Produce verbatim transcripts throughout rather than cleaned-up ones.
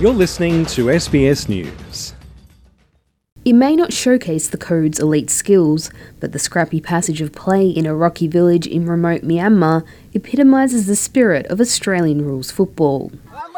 You're listening to S B S News. It may not showcase the code's elite skills, but the scrappy passage of play in a rocky village in remote Myanmar epitomises the spirit of Australian rules football.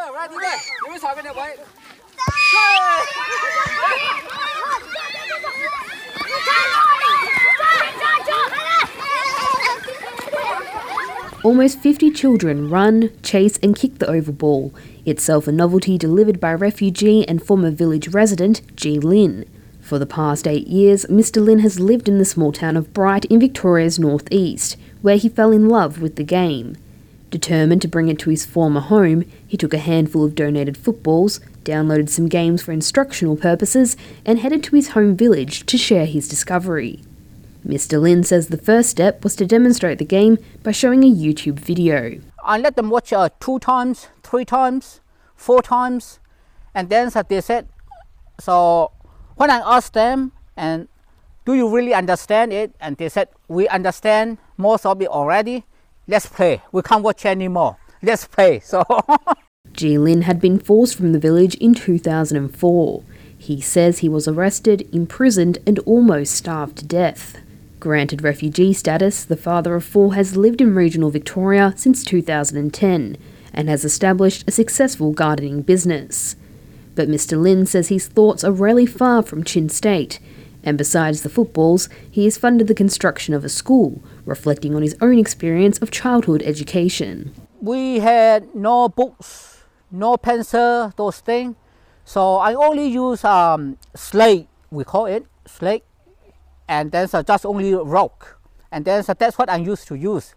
Almost fifty children run, chase and kick the oval ball, itself a novelty delivered by refugee and former village resident Ji Lin. For the past eight years, Mister Lin has lived in the small town of Bright in Victoria's northeast, where he fell in love with the game. Determined to bring it to his former home, he took a handful of donated footballs, downloaded some games for instructional purposes, and headed to his home village to share his discovery. Mister Lin says the first step was to demonstrate the game by showing a YouTube video. I let them watch uh, two times, three times, four times, and then so they said, so when I asked them, and do you really understand it? And they said, we understand most of it already. Let's play. We can't watch anymore. Let's play. So Ji Lin had been forced from the village in two thousand four. He says he was arrested, imprisoned, and almost starved to death. Granted refugee status, the father of four has lived in regional Victoria since two thousand ten and has established a successful gardening business. But Mister Lin says his thoughts are rarely far from Chin State, and besides the footballs, he has funded the construction of a school, reflecting on his own experience of childhood education. We had no books, no pencil, those things, so I only use um, slate, we call it, slate, and then so just only rock, and then so that's what I used to use.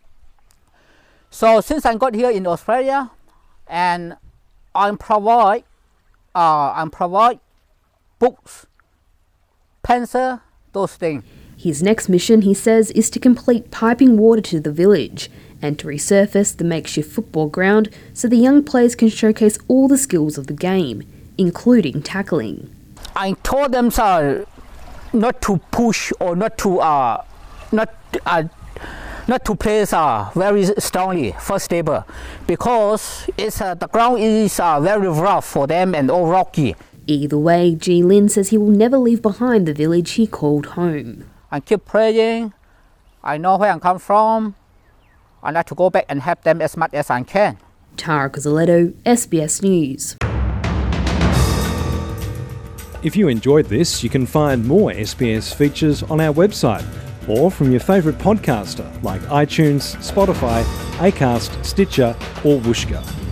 So since I got here in Australia, and I provide, uh, I provide books, pencil, those things. His next mission, he says, is to complete piping water to the village and to resurface the makeshift football ground so the young players can showcase all the skills of the game, including tackling. I told them so, not to push or not to uh, not uh, not to play uh, very strongly first stable, because it's uh, the ground is uh, very rough for them and all rocky. Either way, Ji Lin says he will never leave behind the village he called home. I keep praying. I know where I come from. I like to go back and help them as much as I can. Tara Cozzoletto, S B S News. If you enjoyed this, you can find more S B S features on our website or from your favourite podcaster like iTunes, Spotify, Acast, Stitcher or Whooshkaa.